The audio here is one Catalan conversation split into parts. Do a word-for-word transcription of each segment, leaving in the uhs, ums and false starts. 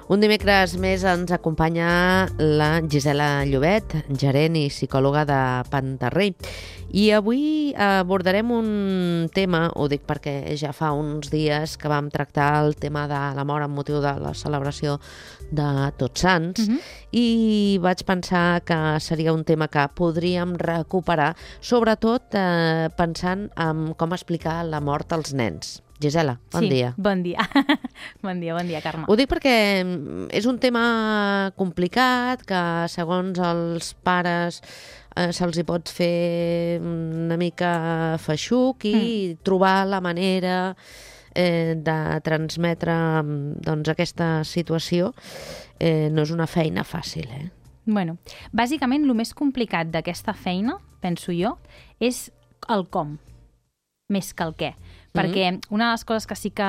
Un dimecres més ens acompanya la Gisela Llobet, gerent i psicòloga de Pantarrey. I avui abordarem un tema, ho dic perquè ja fa uns dies que vam tractar el tema de la mort amb motiu de la celebració de Tots Sants, uh-huh. i vaig pensar que seria un tema que podríem recuperar, sobretot eh, pensant en com explicar la mort als nens. Gisela, bon sí, dia. Bon dia. Bon dia, bon dia, Carme. Ho dic perquè és un tema complicat, que segons els pares eh, se'ls hi pot fer una mica feixuc i mm. trobar la manera eh, de transmetre doncs, aquesta situació eh, no és una feina fàcil. Eh? Bueno, bàsicament, el més complicat d'aquesta feina, penso jo, és el com, més que el què. Perquè una de les coses que sí que,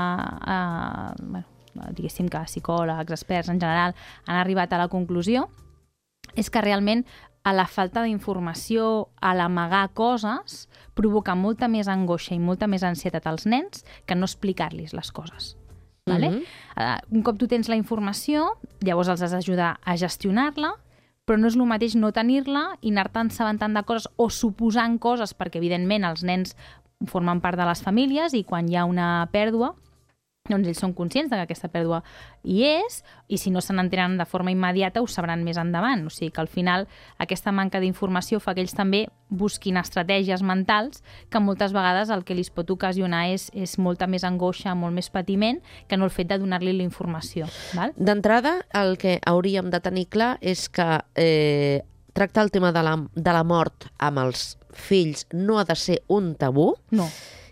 eh, bueno, diguéssim que psicòlegs, experts en general, han arribat a la conclusió és que realment a la falta d'informació, a l'amagar coses, provoca molta més angoixa i molta més ansietat als nens que no explicar-los les coses. Vale? Mm-hmm. Uh, un cop tu tens la informació, llavors els has d'ajudar a gestionar-la, però no és el mateix no tenir-la i anar-te assabentant de coses o suposant coses, perquè evidentment els nens formen part de les famílies i quan hi ha una pèrdua, doncs ells són conscients de que aquesta pèrdua hi és i si no se n'entenen de forma immediata ho sabran més endavant. O sigui que al final aquesta manca d'informació fa que ells també busquin estratègies mentals que moltes vegades el que li pot ocasionar és, és molta més angoixa, molt més patiment que no el fet de donar-li la informació. Val? D'entrada, el que hauríem de tenir clar és que eh, tractar el tema de la, de la mort amb els fills no ha de ser un tabú no,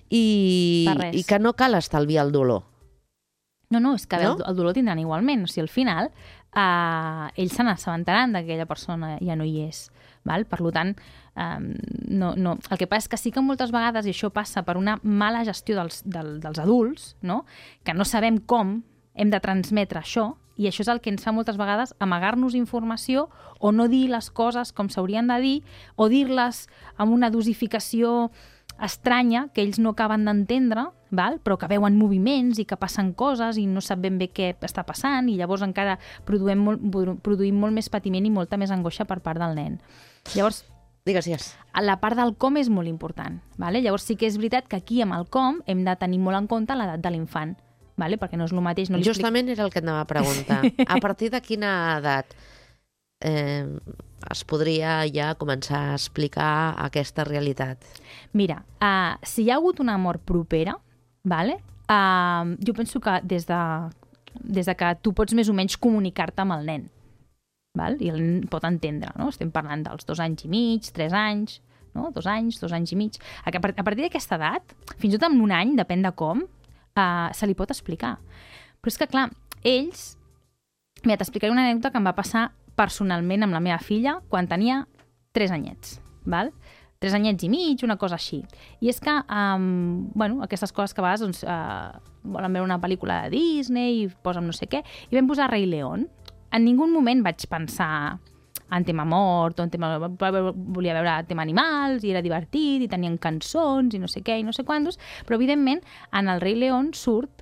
i, i que no cal estalviar el dolor. No, no, és que no? el, el dolor tindran igualment. O sigui, al final, eh, ells se n'assabentaran que aquella persona ja no hi és. Val? Per tant, eh, no, no. El que passa és que sí que moltes vegades, i això passa per una mala gestió dels, del, dels adults, no? Que no sabem com hem de transmetre això, i això és el que ens fa moltes vegades amagar-nos informació o no dir les coses com s'haurien de dir o dir-les amb una dosificació estranya que ells no acaben d'entendre, val? Però que veuen moviments i que passen coses i no sap ben bé què està passant i llavors encara produïm molt, produïm molt més patiment i molta més angoixa per part del nen. Llavors, Digues, digues. La part del com és molt important. Vale? Llavors sí que és veritat que aquí amb el com hem de tenir molt en compte l'edat de l'infant. Vale? Perquè no és el mateix. No li Justament explic... era el que et anava a preguntar. A partir de quina edat eh, es podria ja començar a explicar aquesta realitat? Mira, uh, si hi ha hagut una mort propera, vale? uh, jo penso que des de, des de que tu pots més o menys comunicar-te amb el nen, val? I el nen pot entendre, no? Estem parlant dels dos anys i mig, tres anys, no? dos anys, dos anys i mig. A, a partir d'aquesta edat, fins i tot en un any, depèn de com, Uh, se li pot explicar. Però és que, clar, ells... Mira, t'explicaré una anècdota que em va passar personalment amb la meva filla quan tenia tres anyets, val? Tres anyets i mig, una cosa així. I és que, um, bueno, aquestes coses que a vegades doncs, uh, volen veure una pel·lícula de Disney i posen no sé què, i vam posar Rei León. En ningú moment vaig pensar en tema mort, o en tema... volia veure tema animals, i era divertit, i tenien cançons, i no sé què, i no sé quantos, però evidentment en el Rei León surt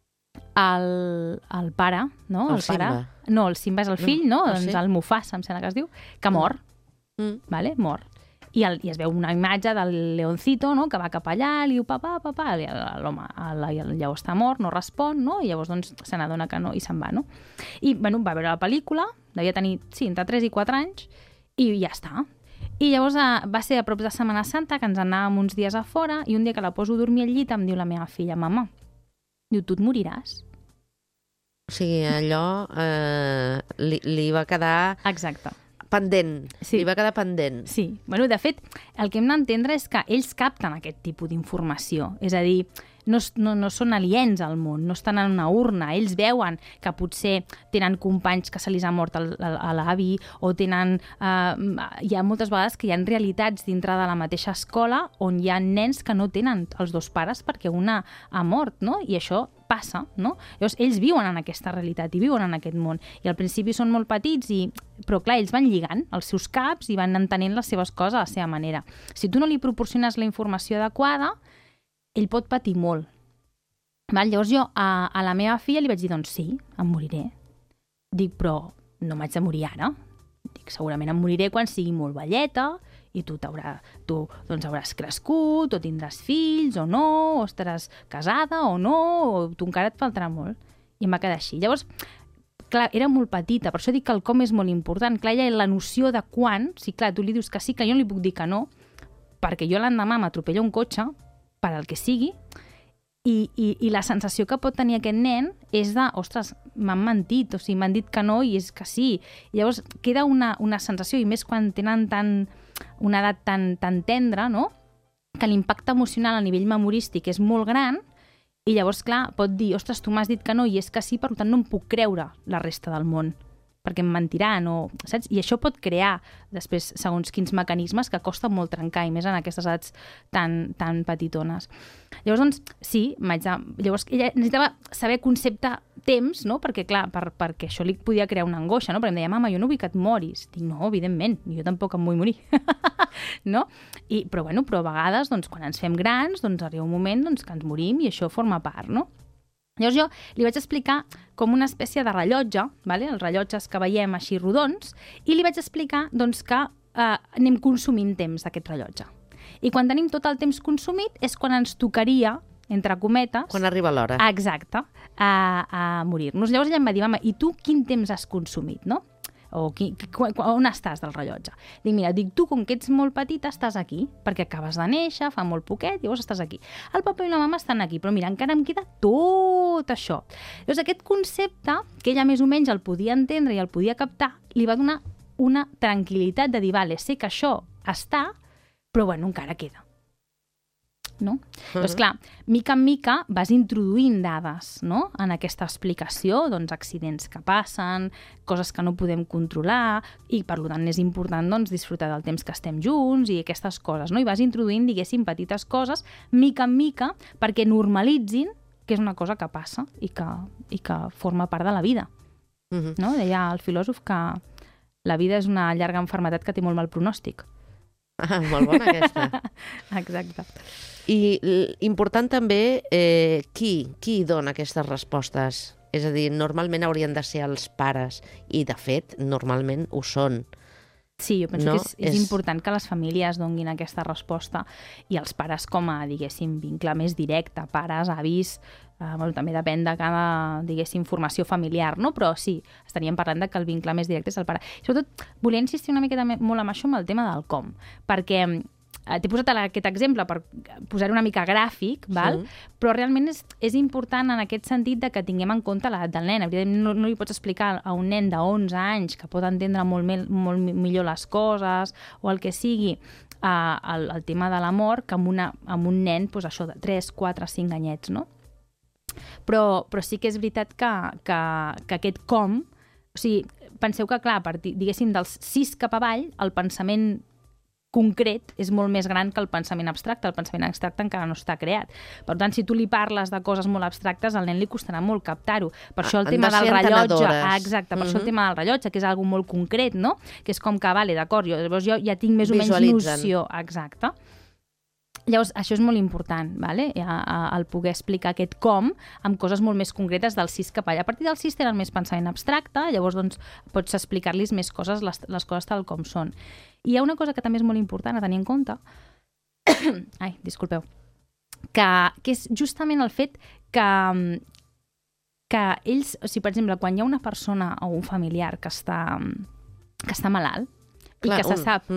el, el pare, no? El, el Simba. Pare, no, el Simba és el fill, no? Ah, Doncs sí? el Mufasa, em sembla que es diu, que mor, Mm. vale? Mor. I, el, I es veu una imatge del leoncito, no? Que va cap allà, li diu papà, papà, i l'home llavors està mort, no respon, no? I llavors doncs, se n'adona que no i se'n va, no? I bueno, va veure la pel·lícula, devia tenir, sí, entre tres i quatre anys, i ja està. I llavors eh, va ser a prop de Setmana Santa, que ens anàvem uns dies a fora, i un dia que la poso a dormir al llit em diu la meva filla, mama, diu, tu et moriràs? O sigui, allò eh, li, li va quedar... Exacte. Pendent. Sí. Li va quedar pendent. Sí. Bueno, de fet, el que hem d'entendre és que ells capten aquest tipus d'informació. És a dir, no, no, no són aliens al món, no estan en una urna. Ells veuen que potser tenen companys que se li ha mort el, el, a l'avi o tenen... Eh, hi ha moltes vegades que hi ha realitats dintre de la mateixa escola on hi ha nens que no tenen els dos pares perquè una ha mort, no? I això passa, no? Llavors, ells viuen en aquesta realitat i viuen en aquest món. I al principi són molt petits, i... però clar, ells van lligant els seus caps i van entenent les seves coses a la seva manera. Si tu no li proporciones la informació adequada, ell pot patir molt. Val? Llavors jo a, a la meva filla li vaig dir, doncs sí, em moriré. dic, però no m'haig de morir ara. Dic, segurament em moriré quan sigui molt velleta i tu, tu doncs, hauràs crescut, o tindràs fills, o no, o estaràs casada, o no, o tu encara et faltarà molt. I em va quedar així. Llavors, clar, era molt petita, per això dic que el com és molt important. Clar, ella, la noció de quan, si clar, tu li dius que sí, que jo no li puc dir que no, perquè jo l'endemà m'atropella un cotxe, per al que sigui, i, i, i la sensació que pot tenir aquest nen és de, ostres, m'han mentit, o sigui, m'han dit que no i és que sí. I llavors queda una, una sensació, i més quan tenen tan, una edat tan, tan tendra, no? Que l'impacte emocional a nivell memorístic és molt gran i llavors, clar, pot dir, ostres, tu m'has dit que no i és que sí, per tant no em puc creure la resta del món, perquè em mentiran, o, saps? I això pot crear, després, segons quins mecanismes, que costa molt trencar, i més en aquestes edats tan, tan petitones. Llavors, doncs, sí, m'haig de... Llavors, ella necessitava saber concepte temps, no? Perquè, clar, per, perquè això li podia crear una angoixa, no? Perquè em deia, mama, jo no vull que et moris. Dic, no, evidentment, jo tampoc em vull morir. No? I, però, bueno, però a vegades, doncs, quan ens fem grans, doncs, arriba un moment doncs, que ens morim i això forma part, no? Llavors jo li vaig explicar com una espècie de rellotge, vale? Els rellotges que veiem així rodons, i li vaig explicar doncs, que eh, anem consumint temps d'aquest rellotge. I quan tenim tot el temps consumit és quan ens tocaria, entre cometes... Quan arriba l'hora. Exacte, a, a morir-nos. Llavors ella em va dir, mama, i tu quin temps has consumit, no? O qui, qui, on estàs del rellotge? Dic, mira, dic, tu com que ets molt petita estàs aquí, perquè acabes de néixer, fa molt poquet, llavors estàs aquí. El papa i la mama estan aquí, però mira, encara em queda tot això. Llavors aquest concepte, que ella més o menys el podia entendre i el podia captar, li va donar una tranquil·litat de dir, vale, sé que això està, però bueno, encara queda. No? Uh-huh. Doncs clar, mica en mica vas introduint dades, no? En aquesta explicació, doncs accidents que passen, coses que no podem controlar i per tant és important doncs, disfrutar del temps que estem junts i aquestes coses, no? I vas introduint, diguéssim, petites coses mica en mica perquè normalitzin que és una cosa que passa i que, i que forma part de la vida. Uh-huh. No? Deia el filòsof que la vida és una llarga malaltia que té molt mal pronòstic. Ah, molt bona aquesta. Exacte. I important també eh, qui, qui dona aquestes respostes. És a dir, normalment haurien de ser els pares i, de fet, normalment ho són. Sí, jo penso no? que és, és, és important que les famílies donguin aquesta resposta i els pares com a, diguéssim, vincle més directe, pares, avis, eh, bueno, també depèn de cada, diguéssim, formació familiar, no? Però sí, estaríem parlant de que el vincle més directe és el pare. Sobretot, volia insistir una miqueta molt amb això, amb el tema del com, perquè eh, t'he posat aquest exemple per posar una mica gràfic, val? Sí. Però realment és, és important en aquest sentit de que tinguem en compte l'edat del nen. Evidentment no, no li pots explicar a un nen d'onze anys que pot entendre molt, me, molt millor les coses o el que sigui eh, el, el tema de l'amor que amb, una, amb un nen doncs això de tres, quatre, cinc anyets, no? Però, però sí que és veritat que, que, que aquest com, o sigui, penseu que, clar, a partir, diguéssim, dels sis cap avall, el pensament concret és molt més gran que el pensament abstracte. El pensament abstracte encara no està creat. Per tant, si tu li parles de coses molt abstractes, al nen li costarà molt captar-ho. Per això el tema del rellotge... Ah, exacte, per uh-huh. això el tema del rellotge, que és algo molt concret, no? Que és com que, vale, d'acord, jo, llavors jo ja tinc més o menys noció. Exacte. Llavors, això és molt important, vale? El poder explicar aquest com amb coses molt més concretes del sis cap allà. A partir del sis tenen més pensament abstracte, llavors doncs, pots explicar-los més coses, les, les coses tal com són. I hi ha una cosa que també és molt important a tenir en compte, ai, disculpeu, que, que és justament el fet que, que ells, o sigui, per exemple, quan hi ha una persona o un familiar que està, que està malalt Clar, i que un... se sap...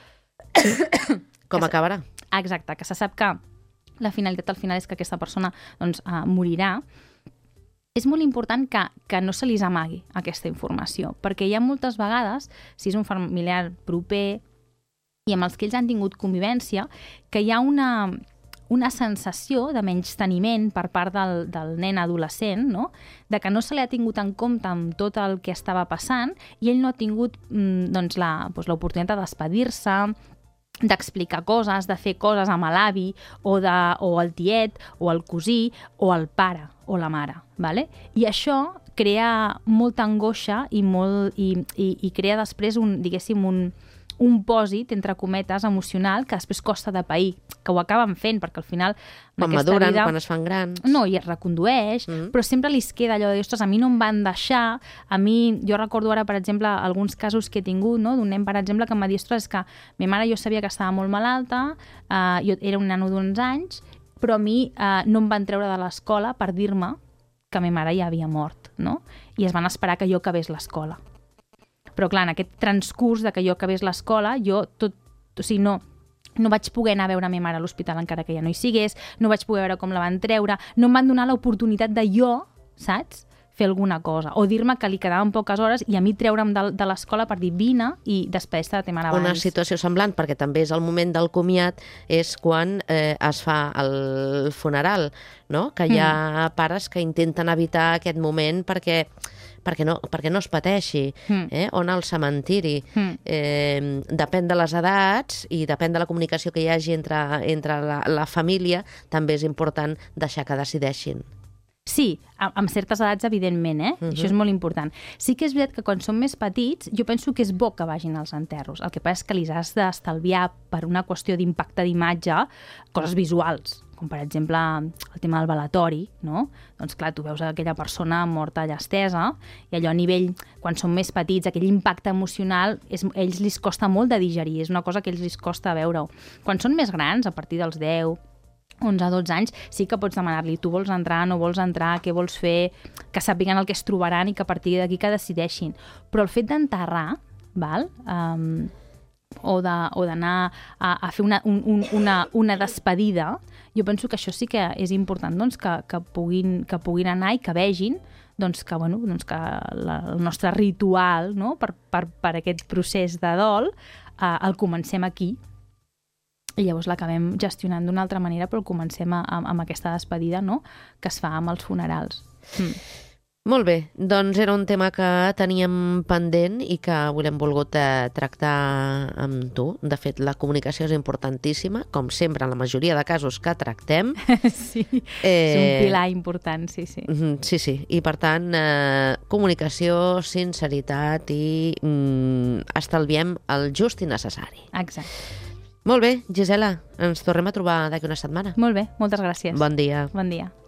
Mm. Com acabarà? Exacte, que se sap que la finalitat al final és que aquesta persona doncs, uh, morirà, és molt important que, que no se li amagui aquesta informació, perquè hi ha moltes vegades, si és un familiar proper i amb els que ells han tingut convivència, que hi ha una, una sensació de menysteniment per part del, del nen adolescent, no? De que no se li ha tingut en compte amb tot el que estava passant i ell no ha tingut mm, doncs, la, doncs, l'oportunitat de despedir-se, d'explicar coses, de fer coses amb l'avi o, de, o el tiet o el cosí o el pare o la mare, ¿vale? I això crea molta angoixa i, molt, i, i, i crea després un, diguéssim, un, un pòsit, entre cometes, emocional, que després costa de pair. que ho acaben fent, perquè al final... Quan maduren, vida, quan es fan grans... No, i es recondueix, mm. però sempre li queda allò de, ostres, a mi no em van deixar, a mi, jo recordo ara, per exemple, alguns casos que he tingut, no? D'un nen, per exemple, que em va dir, ostres, és que ma mare jo sabia que estava molt malalta, eh, jo era un nano d'uns anys, però a mi eh, no em van treure de l'escola per dir-me que ma mare ja havia mort, no? I es van esperar que jo acabés l'escola. Però, clar, en aquest transcurs de que jo acabés l'escola, jo tot... O sigui, no, no vaig poder anar a veure a ma mare a l'hospital encara que ja no hi sigués, no vaig poder veure com la van treure, no em van donar l'oportunitat de jo, saps?, fer alguna cosa. O dir-me que li quedaven poques hores i a mi treure'm de, de l'escola per dir vine i despedir-te de ta mare abans. Una situació semblant, perquè també és el moment del comiat, és quan eh, es fa el funeral, no? Que hi ha mm. pares que intenten evitar aquest moment perquè... perquè no, perquè no es pateixi, mm. eh? O anar al cementiri. Mm. Eh, depèn de les edats i depèn de la comunicació que hi hagi entre, entre la, la família, també és important deixar que decideixin. Sí, amb certes edats, evidentment, eh? Uh-huh. Això és molt important. Sí que és veritat que quan són més petits, jo penso que és bo que vagin als enterros. El que passa és que li has d'estalviar per una qüestió d'impacte d'imatge coses visuals, com per exemple el tema del velatori, no? Doncs clar, tu veus aquella persona morta allà estesa i allò a nivell, quan són més petits, aquell impacte emocional, és, a ells li costa molt de digerir, és una cosa que a ells li costa veure-ho. Quan són més grans, a partir dels deu, onze, dotze anys, sí que pots demanar-li tu vols entrar, no vols entrar, què vols fer, que sàpiguen el que es trobaran i que a partir d'aquí que decideixin. Però el fet d'enterrar, val? Um, o d'anar a, a fer una, un, un, una, una despedida, jo penso que això sí que és important, doncs, que, que, puguin, que puguin anar i que vegin doncs, que, bueno, doncs, que la, el nostre ritual, no? per, per, per aquest procés de dol eh, el comencem aquí. I llavors l'acabem gestionant d'una altra manera, però comencem a, a, amb aquesta despedida, no?, que es fa amb els funerals. Mm. Molt bé, doncs era un tema que teníem pendent i que avui l'hem volgut eh, tractar amb tu. De fet, la comunicació és importantíssima, com sempre en la majoria de casos que tractem. Sí, eh, és un pilar important, sí, sí. Sí, sí, i per tant, eh, comunicació, sinceritat i mm, estalviem el just i necessari. Exacte. Molt bé, Gisela, ens tornem a trobar d'aquí una setmana. Molt bé, moltes gràcies. Bon dia. Bon dia.